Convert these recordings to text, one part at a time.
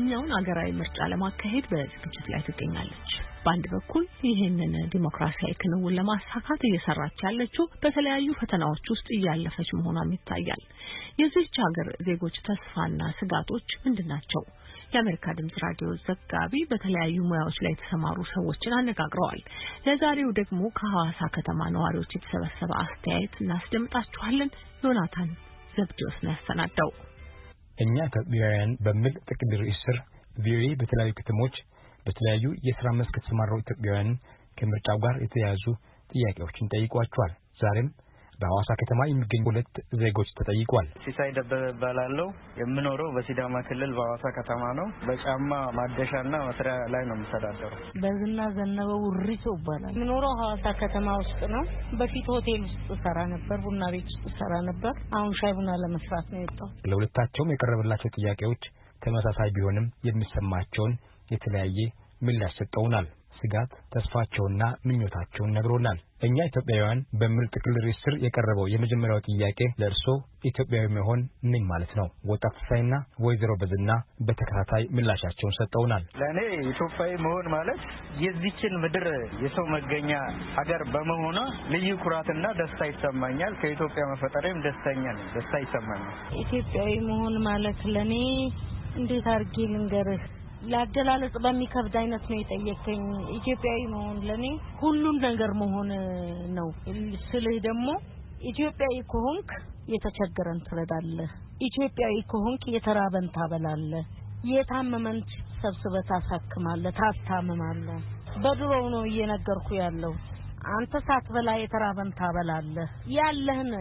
ሁለተኛውን ሀገራዊ ምርጫ ለማካሄድ በዝግጅት ላይ ትገኛለች። በአንድ በኩል ይህንን ዲሞክራሲያዊ ክንውን ለማሳካት እየሰራች ያለችው በተለያዩ ፈተናዎች ውስጥ እያለፈች መሆኗም ይታያል። የዚህች ሀገር ዜጎች ተስፋና ስጋቶች ምንድናቸው? የአሜሪካ ድምጽ ራዲዮ ዘጋቢ በተለያዩ ሙያዎች ላይ የተሰማሩ ሰዎችን አነጋግረዋል። ለዛሬው ደግሞ ከሐዋሳ ከተማ ነዋሪዎች የተሰበሰበ አስተያየት እናስደምጣችኋለን። ዮናታን ዘብዴዎስ ነው ያሰናዳው። እኛ ኢትዮጵያውያን በሚል ጥቅል ርዕስ ስር ቪኦኤ በተለያዩ ከተሞች በተለያዩ የሥራ መስክ የተሰማሩ ኢትዮጵያውያን ከምርጫው ጋር የተያያዙ ጥያቄዎችን ጠይቋቸዋል። ዛሬም በሐዋሳ ከተማ የሚገኙ ሁለት ዜጎች ተጠይቋል። ሲሳይ ደበበ እባላለሁ። የምኖረው በሲዳማ ክልል በሐዋሳ ከተማ ነው። በጫማ ማደሻና መስሪያ ላይ ነው የምተዳደረው። በዝና ዘነበው ሪሶ ይባላል። የምኖረው ሐዋሳ ከተማ ውስጥ ነው። በፊት ሆቴል ውስጥ ሰራ ነበር፣ ቡና ቤት ውስጥ ሰራ ነበር። አሁን ሻይ ቡና ለመስራት ነው የወጣው። ለሁለታቸውም የቀረበላቸው ጥያቄዎች ተመሳሳይ ቢሆንም የሚሰማቸውን የተለያየ ምላሽ ሰጠውናል። ስጋት፣ ተስፋቸውና ምኞታቸውን ነግሮናል። እኛ ኢትዮጵያውያን በሚል ጥቅል ርዕስ ስር የቀረበው የመጀመሪያው ጥያቄ ለእርሶ ኢትዮጵያዊ መሆን ምን ማለት ነው? ወጣት ሳይና ወይዘሮ በዝና በተከታታይ ምላሻቸውን ሰጠውናል። ለእኔ ኢትዮጵያዊ መሆን ማለት የዚችን ምድር የሰው መገኛ ሀገር በመሆኗ ልዩ ኩራትና ደስታ ይሰማኛል። ከኢትዮጵያ መፈጠሬም ደስታ ይሰማኛል። ኢትዮጵያዊ መሆን ማለት ለእኔ እንዴት አድርጌ ልንገርህ? ለአገላለጽ በሚከብድ አይነት ነው የጠየቀኝ። ኢትዮጵያዊ መሆን ለኔ ሁሉን ነገር መሆን ነው። ስልህ ደግሞ ኢትዮጵያዊ ከሆንክ የተቸገረን ትረዳለህ። ኢትዮጵያዊ ከሆንክ የተራበን ታበላለህ። የታመመን ሰብስበህ ታሳክማለህ፣ ታስታምማለህ። በድሮው ነው እየነገርኩ ያለው። አንተ ሳትበላ የተራበን ታበላለህ። ያለህን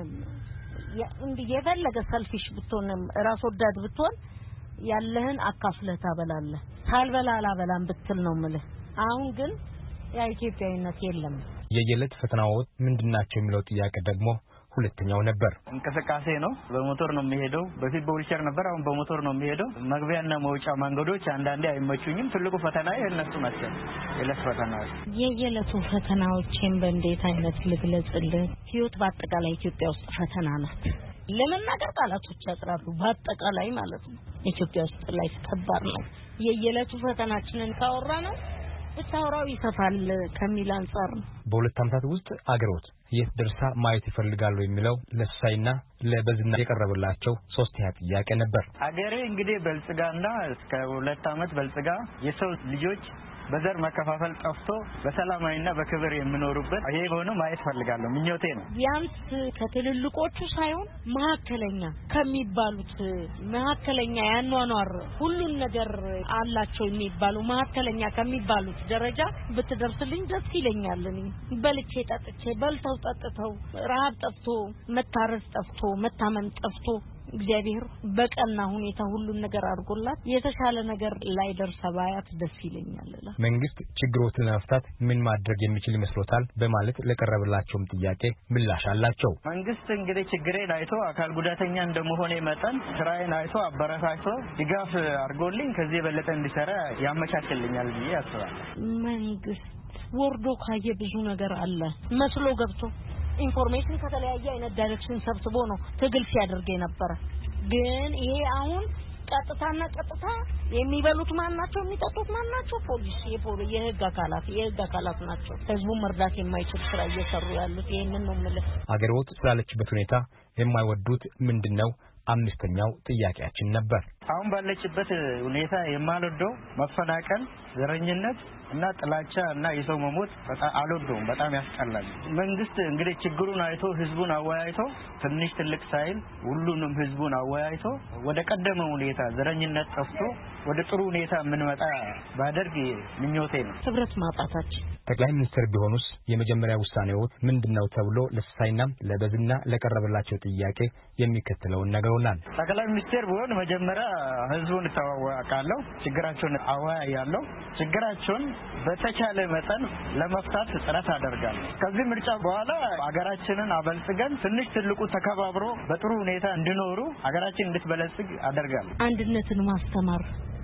የፈለገ ሰልፊሽ ብትሆን ራስ ወዳድ ብትሆን ያለህን አካፍለህ ታበላለህ። ሳልበላ አላበላም ብትል ነው ማለት። አሁን ግን ያ ኢትዮጵያዊነት የለም። የየለት ፈተናዎች ምንድናቸው የሚለው ጥያቄ ደግሞ ሁለተኛው ነበር። እንቅስቃሴ ነው። በሞተር ነው የሚሄደው። በፊት በዊልቸር ነበር፣ አሁን በሞተር ነው የሚሄደው። መግቢያና መውጫ መንገዶች አንዳንዴ አይመቹኝም። ትልቁ ፈተና እነሱ ናቸው። የለት ፈተናዎች የየለቱ ፈተናዎችን በእንዴት አይነት ልግለጽልህ? ህይወት በአጠቃላይ ኢትዮጵያ ውስጥ ፈተና ናት። ለመናገር ቃላቶች ያጥራሉ። በአጠቃላይ ማለት ነው ኢትዮጵያ ውስጥ ላይ ከባድ ነው። የየለቱ ፈተናችንን ካወራ ነው ብታወራው ይሰፋል ከሚል አንፃር ነው። በሁለት ዓመታት ውስጥ አገሮት የት ደርሳ ማየት ይፈልጋሉ የሚለው ለሳይና ለበዝና የቀረበላቸው ሶስተኛ ጥያቄ ነበር። አገሬ እንግዲህ በልጽጋና እስከ 2 ዓመት በልጽጋ የሰው ልጆች በዘር መከፋፈል ጠፍቶ በሰላማዊና በክብር የሚኖሩበት ይሄ ሆኖ ማየት ፈልጋለሁ። ምኞቴ ነው። ቢያንስ ከትልልቆቹ ሳይሆን መሀከለኛ ከሚባሉት መሀከለኛ ያኗኗር ሁሉን ነገር አላቸው የሚባሉ መሀከለኛ ከሚባሉት ደረጃ ብትደርስልኝ ደስ ይለኛል። እኔ በልቼ ጠጥቼ በልተው ጠጥተው ረሃብ ጠፍቶ መታረስ ጠፍቶ መታመም ጠፍቶ እግዚአብሔር በቀና ሁኔታ ሁሉን ነገር አድርጎላት የተሻለ ነገር ላይ ደርሳ ባያት ደስ ይለኛል። መንግስት ችግሮችን ለመፍታት ምን ማድረግ የሚችል ይመስሎታል? በማለት ለቀረበላቸውም ጥያቄ ምላሽ አላቸው። መንግስት እንግዲህ ችግሬን አይቶ አካል ጉዳተኛ እንደመሆኔ መጠን ስራዬን አይቶ አበረታቶ ድጋፍ አድርጎልኝ ከዚህ የበለጠ እንዲሰራ ያመቻችልኛል ብዬ አስባለሁ። መንግስት ወርዶ ካየ ብዙ ነገር አለ መስሎ ገብቶ ኢንፎርሜሽን ከተለያየ አይነት ዳይሬክሽን ሰብስቦ ነው ትግል ሲያደርግ የነበረ። ግን ይሄ አሁን ቀጥታ የሚበሉት ማን ናቸው? የሚጠጡት ማን ናቸው? ፖሊስ፣ የህግ አካላት ናቸው። ህዝቡን መርዳት የማይችል ስራ እየሰሩ ያሉት ይሄንን ነው ማለት። አገሮት ስላለችበት ሁኔታ የማይወዱት ምንድነው? አምስተኛው ጥያቄያችን ነበር። አሁን ባለችበት ሁኔታ የማልወደው መፈናቀል፣ ዘረኝነት እና ጥላቻ እና የሰው መሞት በጣም አልወደውም። በጣም ያስጠላል። መንግስት እንግዲህ ችግሩን አይቶ ህዝቡን አወያይቶ ትንሽ ትልቅ ሳይል ሁሉንም ህዝቡን አወያይቶ ወደ ቀደመ ሁኔታ ዘረኝነት ጠፍቶ ወደ ጥሩ ሁኔታ የምንመጣ ባደርግ ምኞቴ ነው። ህብረት ማጣታችን ጠቅላይ ሚኒስትር ቢሆኑስ የመጀመሪያ ውሳኔው ምንድነው ተብሎ ለሳይና ለበዝና ለቀረበላቸው ጥያቄ የሚከተለውን ነገሩናል። ጠቅላይ ሚኒስትር ቢሆን መጀመሪያ ህዝቡን ተዋወቃለሁ፣ ችግራቸውን አወያያለሁ፣ ችግራቸውን በተቻለ መጠን ለመፍታት ጥረት አደርጋለሁ። ከዚህ ምርጫ በኋላ ሀገራችንን አበልጽገን ትንሽ ትልቁ ተከባብሮ በጥሩ ሁኔታ እንዲኖሩ ሀገራችን እንድትበለጽግ አደርጋለሁ። አንድነትን ማስተማር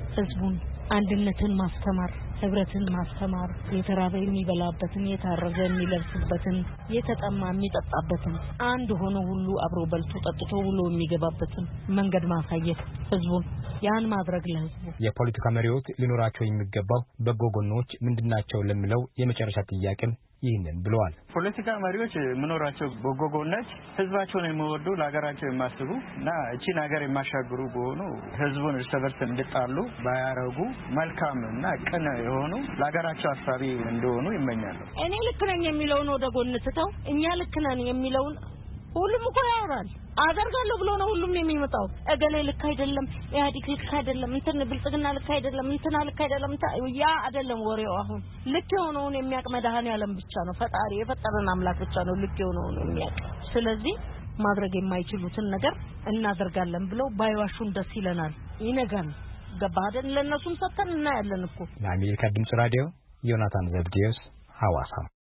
ህዝቡን አንድነትን ማስተማር ህብረትን ማስተማር የተራበ የሚበላበትን የታረዘ የሚለብስበትን የተጠማ የሚጠጣበትን አንድ ሆኖ ሁሉ አብሮ በልቶ ጠጥቶ ውሎ የሚገባበትን መንገድ ማሳየት ህዝቡን ያን ማድረግ ለህዝቡ የፖለቲካ መሪዎች ሊኖራቸው የሚገባው በጎ ጎኖች ምንድናቸው ለሚለው የመጨረሻ ጥያቄ ይህንን ብለዋል። ፖለቲካ መሪዎች ምኖራቸው በጎ ጎኖች ህዝባቸውን የሚወዱ ለሀገራቸው የሚያስቡ እና እቺን ሀገር የማሻገሩ በሆኑ ህዝቡን እርስ በርስ እንዲጣሉ ባያረጉ መልካም እና ቅን የሆኑ ለሀገራቸው አሳቢ እንደሆኑ ይመኛሉ። እኔ ልክ ነኝ የሚለውን ወደ ጎን ትተው እኛ ልክ ነን የሚለውን ሁሉም እኮ ያወራል። አደርጋለሁ ብሎ ነው ሁሉም የሚመጣው። እገሌ ልክ አይደለም፣ ኢህአዴግ ልክ አይደለም፣ እንትን ብልጽግና ልክ አይደለም፣ እንትና ልክ አይደለም። ያ አይደለም ወሬው። አሁን ልክ የሆነውን የሚያውቅ መድኃኔዓለም ብቻ ነው። ፈጣሪ የፈጠረን አምላክ ብቻ ነው ልክ የሆነውን የሚያውቅ። ስለዚህ ማድረግ የማይችሉትን ነገር እናደርጋለን ብለው ባይዋሹን ደስ ይለናል። ይነጋል። ገባህን? ለነሱም ሰተን እናያለን እኮ። ለአሜሪካ ድምጽ ራዲዮ ዮናታን ዘብዲዮስ ሐዋሳ